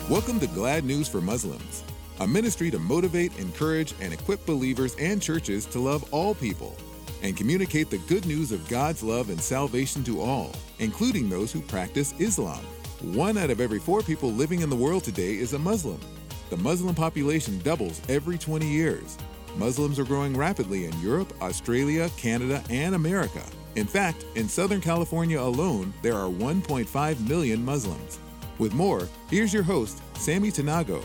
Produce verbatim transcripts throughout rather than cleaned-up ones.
Welcome to Glad News for Muslims, a ministry to motivate, encourage, and equip believers and churches to love all people and communicate the good news of God's love and salvation to all, including those who practice Islam. One out of every four people living in the world today is a Muslim. The Muslim population doubles every twenty years. Muslims are growing rapidly in Europe, Australia, Canada, and America. In fact, in Southern California alone, there are one point five million Muslims. With more, here's your host, Sammy Tanago.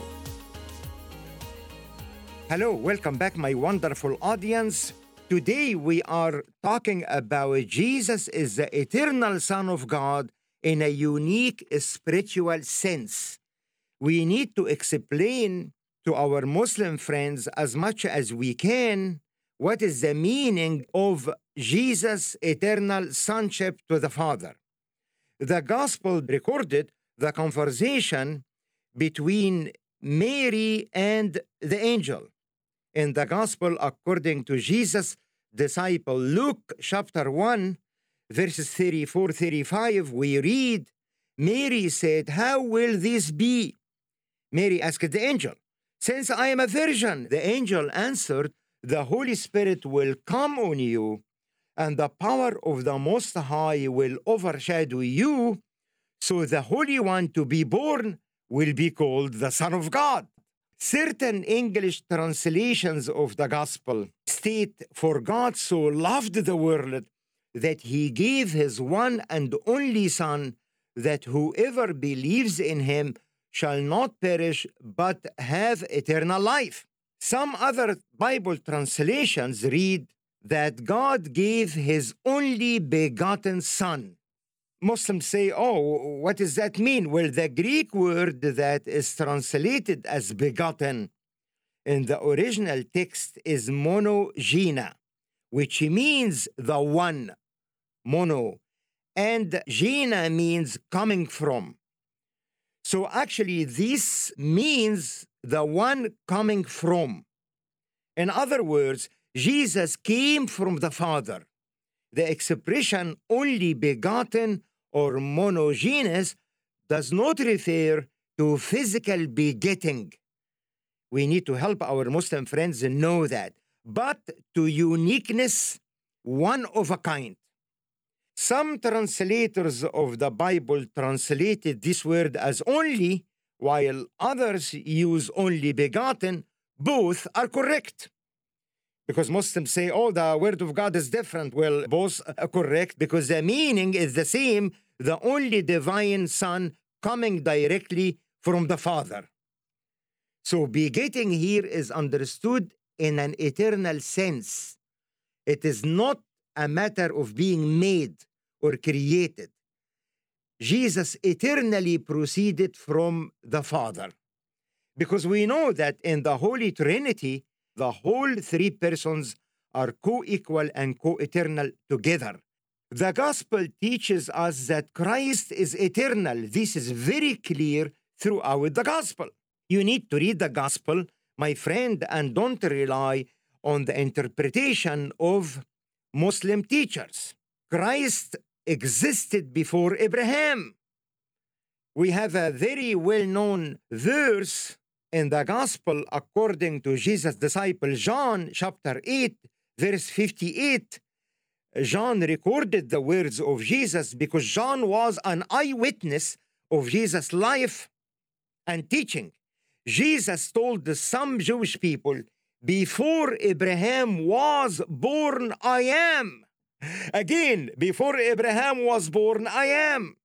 Hello, welcome back, my wonderful audience. Today we are talking about Jesus is the eternal Son of God in a unique spiritual sense. We need to explain to our Muslim friends as much as we can what is the meaning of Jesus' eternal sonship to the Father. The Gospel recorded the conversation between Mary and the angel. In the Gospel according to Jesus' disciple Luke chapter one, verses thirty-four to thirty-five, we read, Mary said, "How will this be?" Mary asked the angel, "Since I am a virgin." The angel answered, "The Holy Spirit will come on you, and the power of the Most High will overshadow you. So the Holy One to be born will be called the Son of God." Certain English translations of the Gospel state, "For God so loved the world that he gave his one and only Son, that whoever believes in him shall not perish but have eternal life." Some other Bible translations read that God gave his only begotten Son. Muslims say, oh, what does that mean? Well, the Greek word that is translated as begotten in the original text is monogena, which means the one, mono, and gena means coming from. So actually, this means the one coming from. In other words, Jesus came from the Father. The expression only begotten or monogenes does not refer to physical begetting. We need to help our Muslim friends know that, but to uniqueness, one of a kind. Some translators of the Bible translated this word as only, while others use only begotten. Both are correct. Because Muslims say, oh, the word of God is different. Well, both are correct because the meaning is the same, the only divine Son coming directly from the Father. So begetting here is understood in an eternal sense. It is not a matter of being made or created. Jesus eternally proceeded from the Father. Because we know that in the Holy Trinity, the whole three persons are co-equal and co-eternal together. The Gospel teaches us that Christ is eternal. This is very clear throughout the Gospel. You need to read the Gospel, my friend, and don't rely on the interpretation of Muslim teachers. Christ existed before Abraham. We have a very well-known verse in the Gospel according to Jesus' disciple John, chapter eight, verse fifty-eight. John recorded the words of Jesus because John was an eyewitness of Jesus' life and teaching. Jesus told some Jewish people, before Abraham was born, I am. Again, before Abraham was born, I am.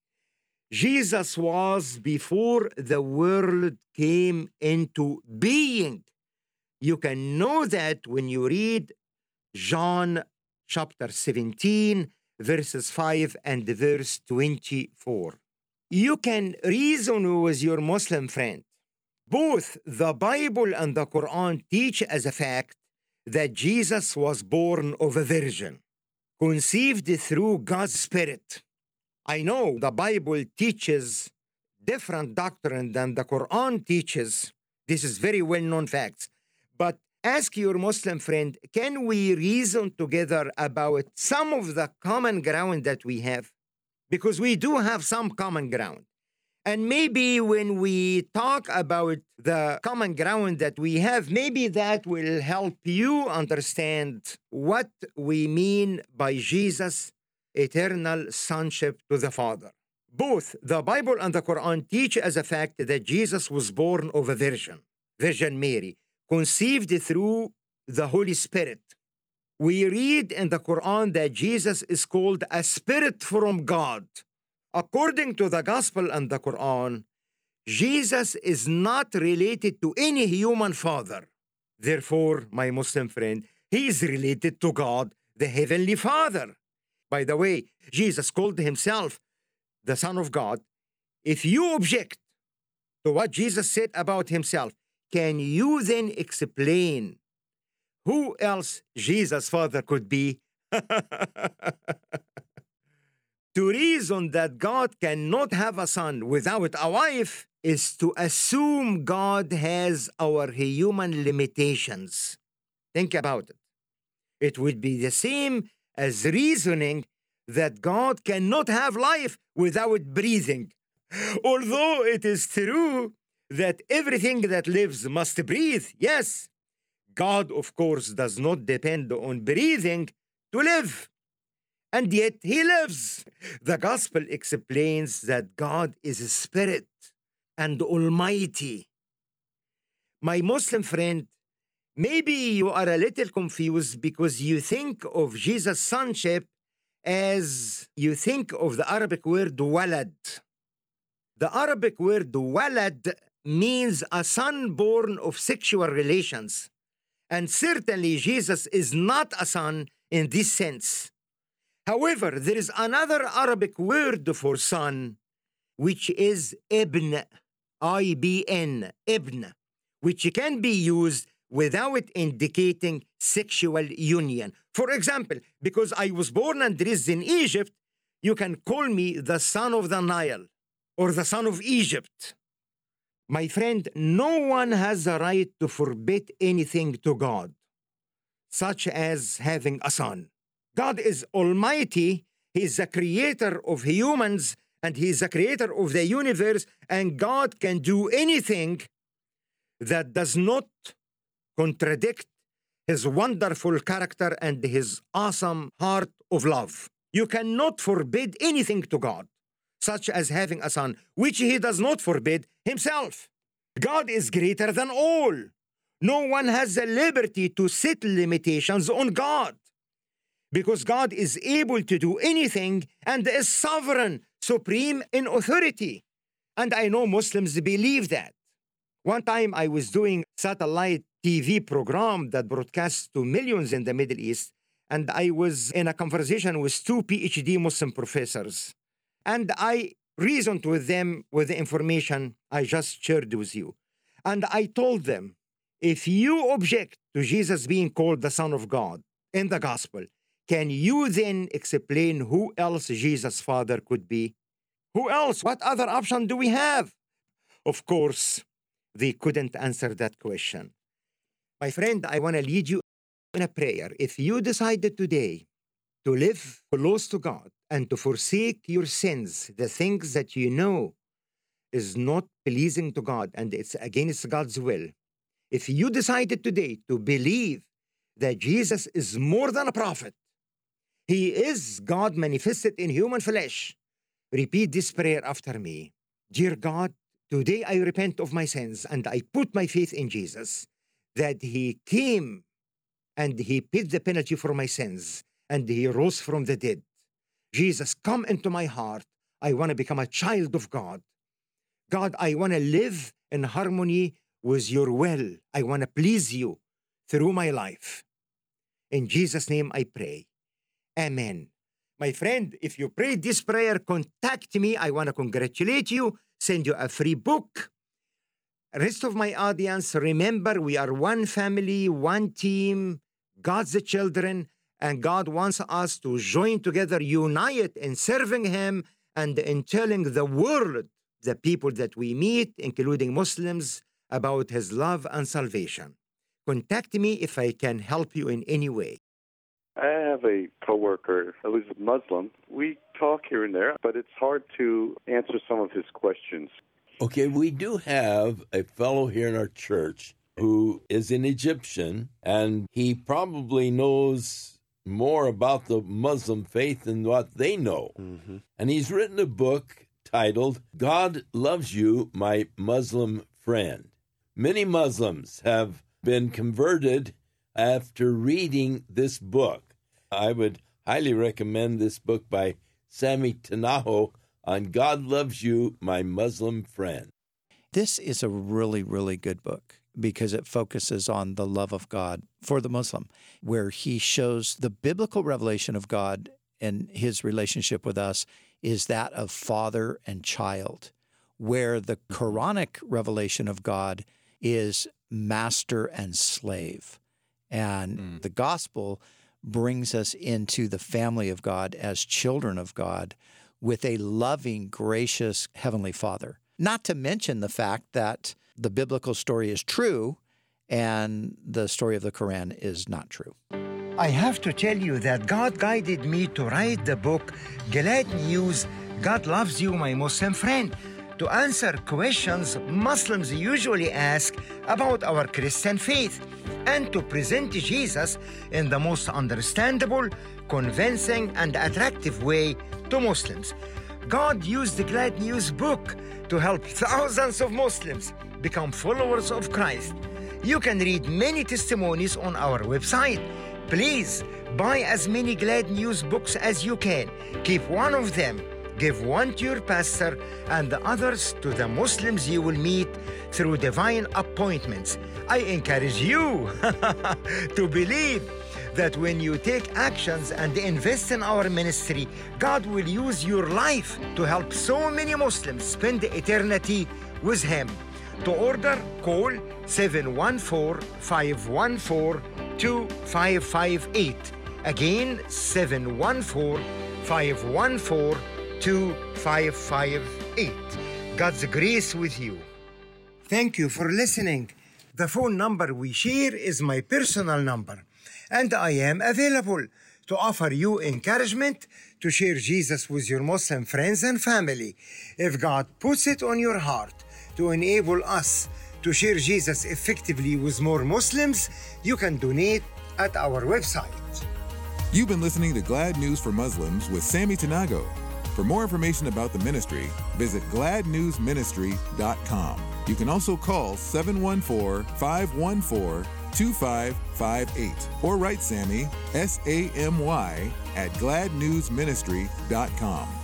Jesus was before the world came into being. You can know that when you read John chapter seventeen, verses five and verse twenty-four. You can reason with your Muslim friend. Both the Bible and the Quran teach as a fact that Jesus was born of a virgin, conceived through God's Spirit. I know the Bible teaches different doctrine than the Quran teaches. This is very well-known facts. But ask your Muslim friend, can we reason together about some of the common ground that we have? Because we do have some common ground. And maybe when we talk about the common ground that we have, maybe that will help you understand what we mean by Jesus' eternal sonship to the Father. Both the Bible and the Quran teach as a fact that Jesus was born of a virgin, Virgin Mary, conceived through the Holy Spirit. We read in the Quran that Jesus is called a spirit from God. According to the Gospel and the Quran, Jesus is not related to any human father. Therefore, my Muslim friend, he is related to God, the Heavenly Father. By the way, Jesus called himself the Son of God. If you object to what Jesus said about himself, can you then explain who else Jesus' Father could be? To reason that God cannot have a son without a wife is to assume God has our human limitations. Think about it. It would be the same as reasoning that God cannot have life without breathing. Although it is true that everything that lives must breathe, yes, God, of course, does not depend on breathing to live. And yet he lives. The gospel explains that God is a spirit and almighty. My Muslim friend, maybe you are a little confused because you think of Jesus' sonship as you think of the Arabic word walad. The Arabic word walad means a son born of sexual relations. And certainly Jesus is not a son in this sense. However, there is another Arabic word for son, which is ibn, I B N, ibn, which can be used without indicating sexual union. For example, because I was born and raised in Egypt, you can call me the son of the Nile or the son of Egypt. My friend, no one has the right to forbid anything to God, such as having a son. God is almighty. He is the creator of humans and he is the creator of the universe, and God can do anything that does not contradict his wonderful character and his awesome heart of love. You cannot forbid anything to God, such as having a son, which he does not forbid himself. God is greater than all. No one has the liberty to set limitations on God, because God is able to do anything and is sovereign, supreme in authority. And I know Muslims believe that. One time I was doing satellite T V program that broadcasts to millions in the Middle East, and I was in a conversation with two P H D Muslim professors. And I reasoned with them with the information I just shared with you. And I told them, if you object to Jesus being called the Son of God in the gospel, can you then explain who else Jesus' Father could be? Who else? What other option do we have? Of course, they couldn't answer that question. My friend, I want to lead you in a prayer. If you decided today to live close to God and to forsake your sins, the things that you know is not pleasing to God and it's against God's will, if you decided today to believe that Jesus is more than a prophet, he is God manifested in human flesh, repeat this prayer after me. Dear God, today I repent of my sins and I put my faith in Jesus, that he came and he paid the penalty for my sins and he rose from the dead. Jesus, come into my heart. I want to become a child of God. God, I want to live in harmony with your will. I want to please you through my life. In Jesus' name I pray. Amen. My friend, if you prayed this prayer, contact me. I want to congratulate you, send you a free book. Rest of my audience, remember, we are one family, one team, God's children, and God wants us to join together, unite in serving him and in telling the world, the people that we meet, including Muslims, about his love and salvation. Contact me if I can help you in any way. Uh, have a coworker who's a Muslim. We talk here and there, but it's hard to answer some of his questions. Okay, we do have a fellow here in our church who is an Egyptian, and he probably knows more about the Muslim faith than what they know. Mm-hmm. And he's written a book titled, God Loves You, My Muslim Friend. Many Muslims have been converted after reading this book. I would highly recommend this book by Sammy Tanaho on God Loves You, My Muslim Friend. This is a really, really good book because it focuses on the love of God for the Muslim, where he shows the biblical revelation of God and his relationship with us is that of father and child, where the Quranic revelation of God is master and slave. And mm. the gospel brings us into the family of God as children of God with a loving, gracious Heavenly Father. Not to mention the fact that the biblical story is true and the story of the Quran is not true. I have to tell you that God guided me to write the book, Glad News, God Loves You, My Muslim Friend, to answer questions Muslims usually ask about our Christian faith and to present Jesus in the most understandable, convincing, and attractive way to Muslims. God used the Glad News book to help thousands of Muslims become followers of Christ. You can read many testimonies on our website. Please buy as many Glad News books as you can. Keep one of them. Give one to your pastor and the others to the Muslims you will meet through divine appointments. I encourage you to believe that when you take actions and invest in our ministry, God will use your life to help so many Muslims spend eternity with Him. To order, call seven one four, five one four, two five five eight. Again, seven one four, five one four, two five five eight. God's grace with you. Thank you for listening. The phone number we share is my personal number, and I am available to offer you encouragement to share Jesus with your Muslim friends and family. If God puts it on your heart to enable us to share Jesus effectively with more Muslims, you can donate at our website. You've been listening to Glad News for Muslims with Sammy Tanago. For more information about the ministry, visit glad news ministry dot com. You can also call seven one four, five one four, two five five eight or write Sammy, S A M Y, at glad news ministry dot com.